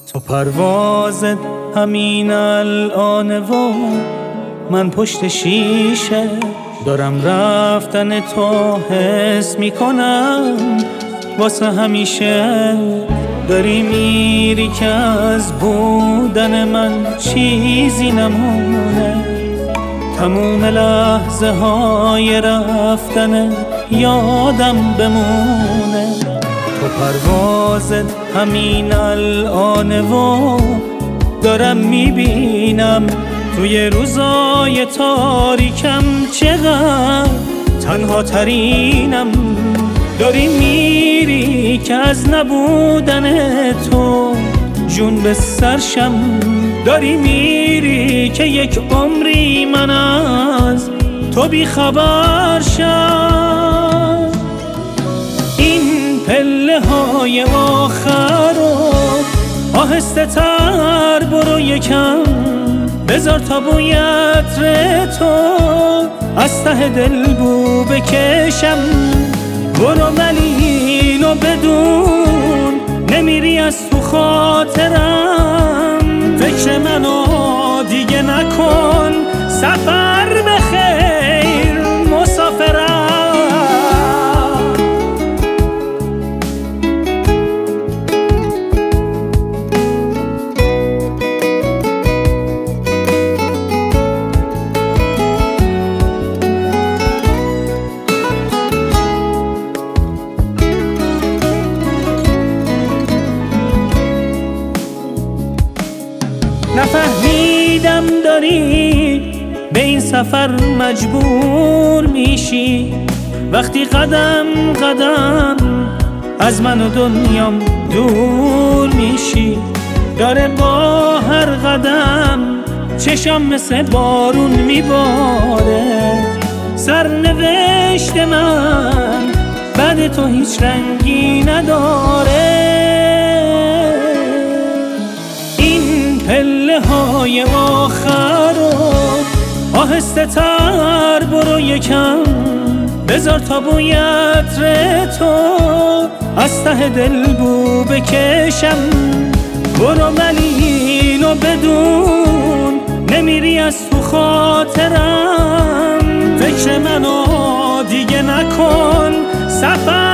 تو پروازت همین الان و من پشت شیشه دارم رفتن تو حس میکنم واسه همیشه داری میری که از بودن من چیزی نمونه تموم لحظه های رفتن یادم بمونه تو پروازت همین الانه و دارم میبینم توی روزای تاریکم چقدر تنها ترینم داری میری که از نبودن تو جون به سرشم داری میری که یک عمری من از تو بی خبر شم این پله های آخر رو آهسته تر برو یکم بذار تا بوی عطر تو از ته دل بو بکشم برو ولی اینو بدون نمیری از تو خاطرم فکر منو دیگه نکن سفر بخیر مسافرم نفهمیدم داری به این سفر مجبور میشی وقتی قدم قدم از من و دنیام دور میشی داره با هر قدم چشام مثل بارون میباره سرنوشت من بعد تو هیچ رنگی نداره پله های آخر رو آهسته تر برو یکم بذار تا بوی عطر تو از ته دل بو بکشم برو ولی اینو بدون نمیری از تو خاطرم فکر منو دیگه نکن سفر